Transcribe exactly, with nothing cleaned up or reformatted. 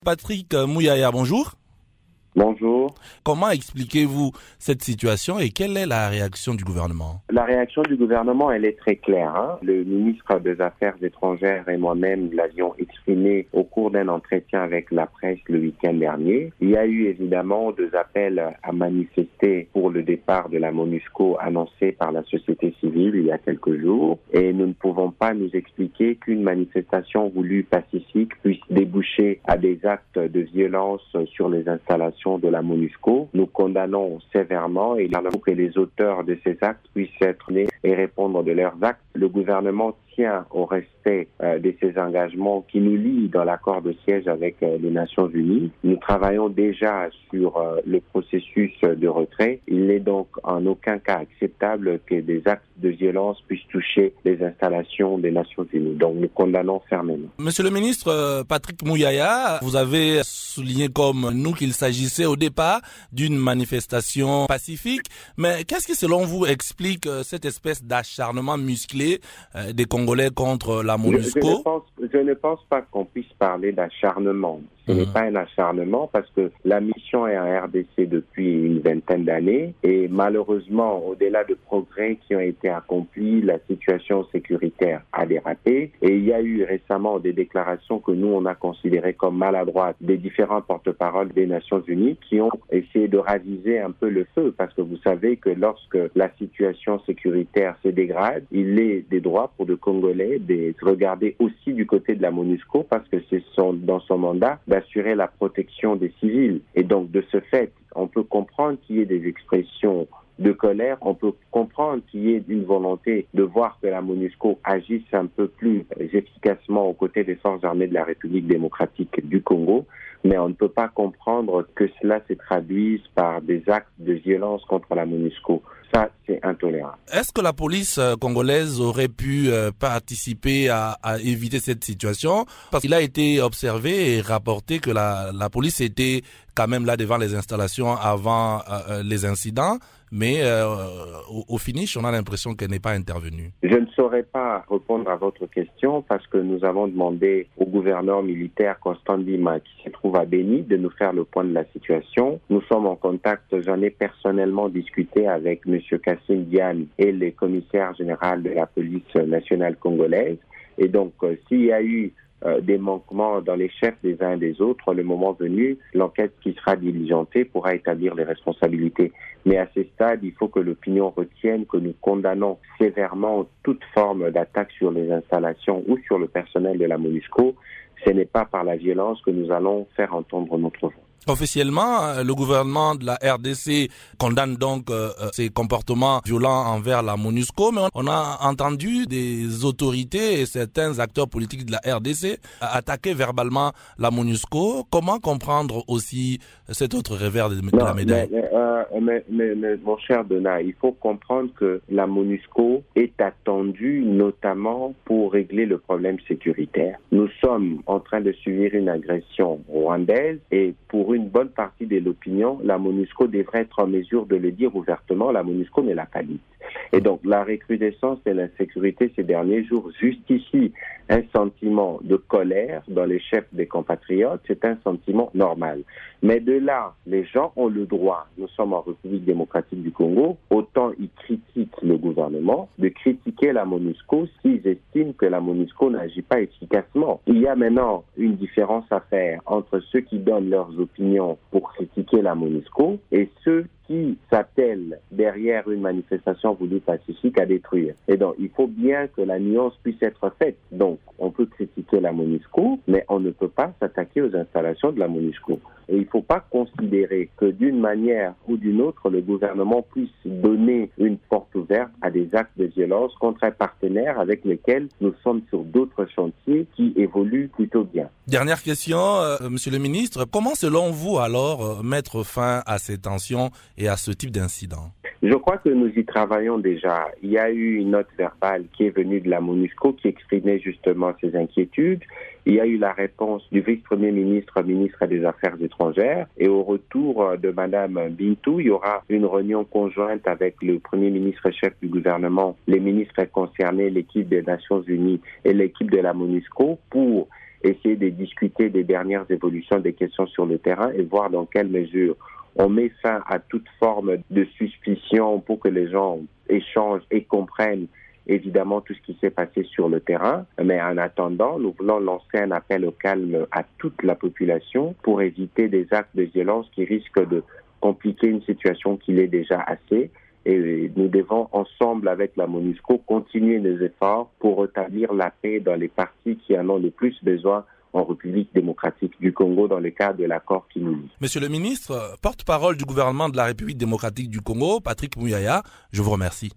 Patrick Mouyaya, bonjour. Bonjour. Comment expliquez-vous cette situation et quelle est la réaction du gouvernement? La réaction du gouvernement, elle est très claire. Hein. Le ministre des Affaires étrangères et moi-même l'avions exprimé au cours d'un entretien avec la presse le week-end dernier. Il y a eu évidemment deux appels à manifester pour le départ de la MONUSCO annoncé par la société civile il y a quelques jours. Et nous ne pouvons pas nous expliquer qu'une manifestation voulue pacifique puisse déboucher à des actes de violence sur les installations de la MONUSCO. Nous condamnons sévèrement et il faut que les auteurs de ces actes puissent être nés et répondre de leurs actes. Le gouvernement tient au respect euh, de ces engagements qui nous lient dans l'accord de siège avec euh, les Nations Unies. Nous travaillons déjà sur euh, le processus de retrait. Il n'est donc en aucun cas acceptable que des actes de violence puissent toucher les installations des Nations Unies. Donc nous condamnons fermement. Monsieur le ministre Patrick Mouyaya, vous avez souligné comme nous qu'il s'agissait au départ d'une manifestation pacifique. Mais qu'est-ce qui selon vous explique cette espèce d'acharnement musclé euh, des Congolais contre la MONUSCO? Je, je, ne pense, je ne pense pas qu'on puisse parler d'acharnement. Ce mmh. n'est pas un acharnement parce que la mission est en R D C depuis une vingtaine d'années et malheureusement, au-delà de progrès qui ont été accomplis, la situation sécuritaire a dérapé et il y a eu récemment des déclarations que nous, on a considérées comme maladroites des différents porte-parole des Nations Unies qui ont essayé de raviser un peu le feu parce que vous savez que lorsque la situation sécuritaire se dégrade, il est des droits pour le Congolais de regarder aussi du côté de la MONUSCO parce que c'est son, dans son mandat d'assurer la protection des civils. Et donc, de ce fait, on peut comprendre qu'il y ait des expressions de colère, on peut comprendre qu'il y ait une volonté de voir que la MONUSCO agisse un peu plus efficacement aux côtés des forces armées de la République démocratique du Congo, mais on ne peut pas comprendre que cela se traduise par des actes de violence contre la MONUSCO. Ça, c'est intolérable. Est-ce que la police congolaise aurait pu euh, participer à, à éviter cette situation? Parce qu'il a été observé et rapporté que la, la police était quand même là devant les installations avant euh, les incidents, mais euh, au, au finish, on a l'impression qu'elle n'est pas intervenue. Je ne saurais pas répondre à votre question parce que nous avons demandé au gouverneur militaire Constant Ndima, qui se trouve à Béni, de nous faire le point de la situation. Nous sommes en contact, j'en ai personnellement discuté avec M. Kassim Diane et le commissaire général de la police nationale congolaise. Et donc, euh, s'il y a eu Euh, des manquements dans les chefs des uns et des autres, le moment venu, l'enquête qui sera diligentée pourra établir les responsabilités. Mais à ce stade, il faut que l'opinion retienne que nous condamnons sévèrement toute forme d'attaque sur les installations ou sur le personnel de la MONUSCO. Ce n'est pas par la violence que nous allons faire entendre notre voix. Officiellement, le gouvernement de la R D C condamne donc euh, ces comportements violents envers la MONUSCO, mais on a entendu des autorités et certains acteurs politiques de la R D C attaquer verbalement la MONUSCO. Comment comprendre aussi cet autre revers de, de non, la médaille? mais, euh, mais, mais, mais mon cher Donat, il faut comprendre que la MONUSCO est attendue notamment pour régler le problème sécuritaire. Nous sommes en train de subir une agression rwandaise et pour une bonne partie de l'opinion, la MONUSCO devrait être en mesure de le dire ouvertement, la MONUSCO ne l'a pas dit. Et donc, la recrudescence de l'insécurité ces derniers jours justifie un sentiment de colère dans les chefs des compatriotes. C'est un sentiment normal. Mais de là, les gens ont le droit, nous sommes en République démocratique du Congo, autant ils critiquent le gouvernement, de critiquer la MONUSCO s'ils estiment que la MONUSCO n'agit pas efficacement. Il y a maintenant une différence à faire entre ceux qui donnent leurs opinions pour critiquer la MONUSCO et ceux qui s'attellent derrière une manifestation voulue pacifique à détruire. Et donc, il faut bien que la nuance puisse être faite. Donc, on peut critiquer la MONUSCO, mais on ne peut pas s'attaquer aux installations de la MONUSCO. Et il ne faut pas considérer que d'une manière ou d'une autre, le gouvernement puisse donner une porte ouverte à des actes de violence contre un partenaire avec lequel nous sommes sur d'autres chantiers qui évoluent plutôt bien. Dernière question, euh, Monsieur le ministre, comment selon vous alors euh, mettre fin à ces tensions et à ce type d'incident? Je crois que nous y travaillons déjà. Il y a eu une note verbale qui est venue de la MONUSCO qui exprimait justement ces inquiétudes. Il y a eu la réponse du vice-premier ministre, ministre des Affaires étrangères. Et au retour de Madame Bintou, il y aura une réunion conjointe avec le premier ministre chef du gouvernement, les ministres concernés, l'équipe des Nations Unies et l'équipe de la MONUSCO pour essayer de discuter des dernières évolutions des questions sur le terrain et voir dans quelle mesure on met fin à toute forme de suspicion pour que les gens échangent et comprennent évidemment tout ce qui s'est passé sur le terrain. Mais en attendant, nous voulons lancer un appel au calme à toute la population pour éviter des actes de violence qui risquent de compliquer une situation qui l'est déjà assez. Et nous devons ensemble avec la MONUSCO continuer nos efforts pour rétablir la paix dans les parties qui en ont le plus besoin en République démocratique du Congo dans le cadre de l'accord qui nous lie. Monsieur le ministre, porte-parole du gouvernement de la République démocratique du Congo, Patrick Muyaya, je vous remercie.